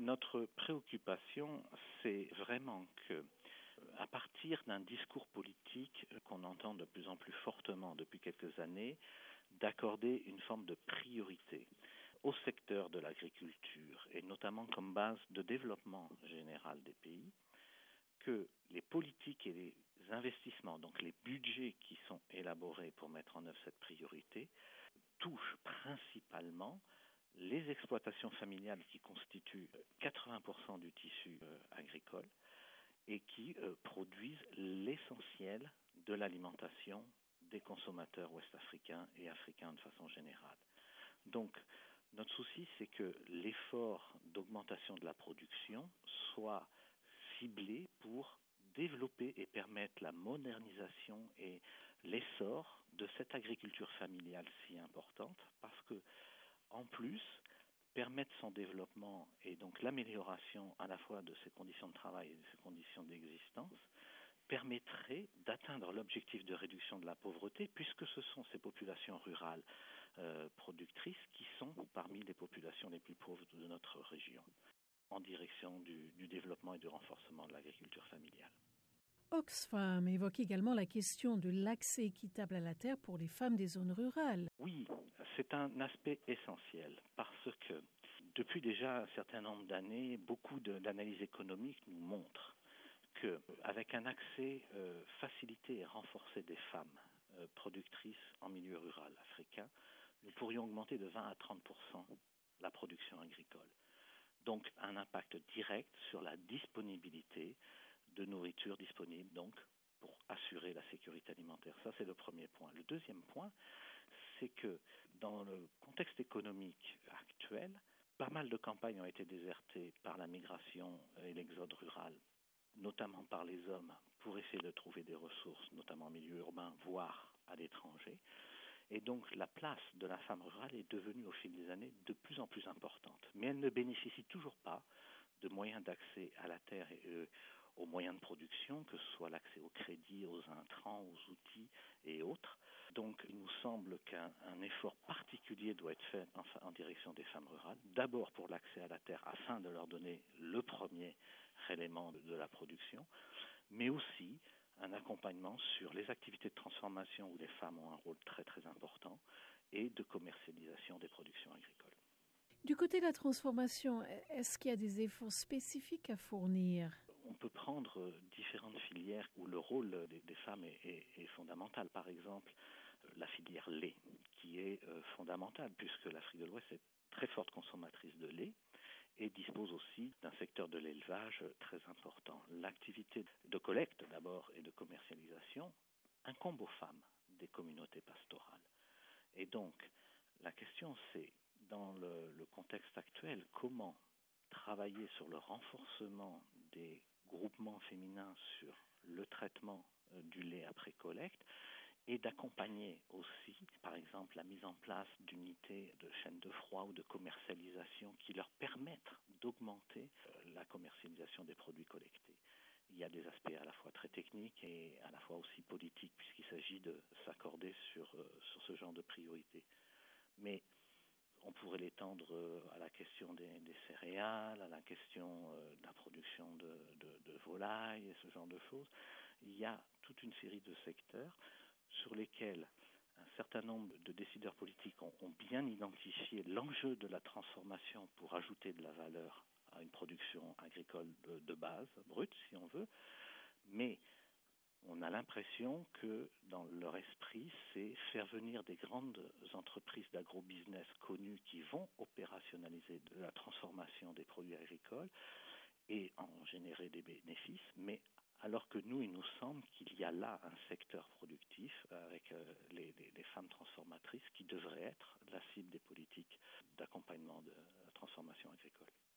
Notre préoccupation, c'est vraiment que, à partir d'un discours politique qu'on entend de plus en plus fortement depuis quelques années, d'accorder une forme de priorité au secteur de l'agriculture et notamment comme base de développement général des pays, que les politiques et les investissements, donc les budgets qui sont élaborés pour mettre en œuvre cette priorité, touchent principalement les exploitations familiales qui constituent 80% du tissu agricole et qui produisent l'essentiel de l'alimentation des consommateurs ouest-africains et africains de façon générale. Donc, notre souci, c'est que l'effort d'augmentation de la production soit ciblé pour développer et permettre la modernisation et l'essor de cette agriculture familiale si importante, parce que, en plus, permettre son développement et donc l'amélioration à la fois de ses conditions de travail et de ses conditions d'existence permettrait d'atteindre l'objectif de réduction de la pauvreté, puisque ce sont ces populations rurales productrices qui sont parmi les populations les plus pauvres de notre région, en direction du développement et du renforcement de l'agriculture familiale. Oxfam évoque également la question de l'accès équitable à la terre pour les femmes des zones rurales. Oui, c'est un aspect essentiel, parce que depuis déjà un certain nombre d'années, beaucoup d'analyses économiques nous montrent qu'avec un accès facilité et renforcé des femmes productrices en milieu rural africain, nous pourrions augmenter de 20 à 30% la production agricole. Donc un impact direct sur la disponibilité de nourriture disponible, donc pour assurer la sécurité alimentaire. Ça, c'est le premier point. Le deuxième point, c'est que dans le contexte économique actuel, pas mal de campagnes ont été désertées par la migration et l'exode rural, notamment par les hommes, pour essayer de trouver des ressources, notamment en milieu urbain, voire à l'étranger. Et donc la place de la femme rurale est devenue au fil des années de plus en plus importante. Mais elle ne bénéficie toujours pas de moyens d'accès à la terre et aux moyens de production, que ce soit l'accès au crédit, aux intrants, aux outils et autres. Donc il nous semble qu'un effort particulier doit être fait en direction des femmes rurales, d'abord pour l'accès à la terre afin de leur donner le premier élément de la production, mais aussi un accompagnement sur les activités de transformation où les femmes ont un rôle très très important et de commercialisation des productions agricoles. Du côté de la transformation, est-ce qu'il y a des efforts spécifiques à fournir ? On peut prendre différentes filières où le rôle des femmes est fondamental. Par exemple, la filière lait, qui est fondamentale puisque l'Afrique de l'Ouest est très forte consommatrice de lait et dispose aussi d'un secteur de l'élevage très important. L'activité de collecte d'abord et de commercialisation incombe aux femmes des communautés pastorales. Et donc, la question c'est, dans le contexte actuel, comment travailler sur le renforcement des groupements féminins sur le traitement du lait après collecte et d'accompagner aussi, par exemple, la mise en place d'unités de chaînes de froid ou de commercialisation qui leur permettent d'augmenter la commercialisation des produits collectés. Il y a des aspects à la fois très techniques et à la fois aussi politiques, puisqu'il s'agit de s'accorder sur ce genre de priorité. Mais on pourrait l'étendre à la question des céréales, à la question de la production de volailles et ce genre de choses. Il y a toute une série de secteurs sur lesquels un certain nombre de décideurs politiques ont bien identifié l'enjeu de la transformation pour ajouter de la valeur à une production agricole de base, brute si on veut, mais on a l'impression que dans leur esprit, c'est faire venir des grandes entreprises d'agrobusiness connues qui vont opérationnaliser de la transformation des produits agricoles et en générer des bénéfices, mais alors que nous, il nous semble qu'il y a là un secteur productif avec les femmes transformatrices qui devraient être la cible des politiques d'accompagnement de la transformation agricole.